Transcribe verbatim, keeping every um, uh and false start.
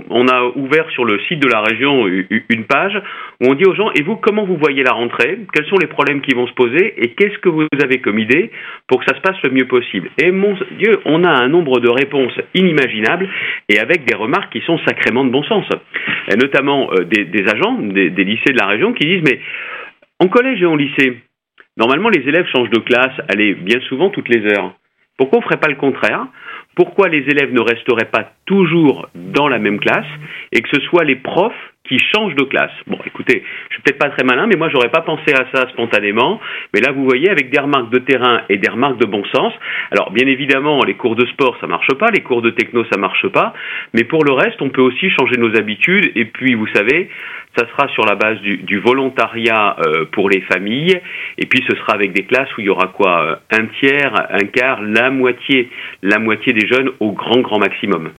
on a ouvert sur le site de la région une page où on dit aux gens, et vous, comment vous voyez la rentrée? Quels sont les problèmes qui vont se poser? Et qu'est-ce que vous avez comme idée pour que ça se passe le mieux possible? Et mon Dieu, on a un nombre de réponses inimaginables et avec des remarques qui sont sacrément de bon sens. Et notamment euh, des, des agents des, des lycées de la région qui disent, mais en collège et en lycée, normalement les élèves changent de classe, allez, bien souvent toutes les heures. Pourquoi on ne ferait pas le contraire? Pourquoi les élèves ne resteraient pas toujours dans la même classe et que ce soit les profs qui changent de classe? Bon, écoutez, je suis peut-être pas très malin, mais moi, j'aurais pas pensé à ça spontanément. Mais là, vous voyez, avec des remarques de terrain et des remarques de bon sens. Alors, bien évidemment, les cours de sport, ça marche pas. Les cours de techno, ça marche pas. Mais pour le reste, on peut aussi changer nos habitudes. Et puis, vous savez, ça sera sur la base du, du volontariat euh, pour les familles. Et puis, ce sera avec des classes où il y aura quoi? Un tiers, un quart, la moitié, la moitié des jeunes au grand, grand maximum.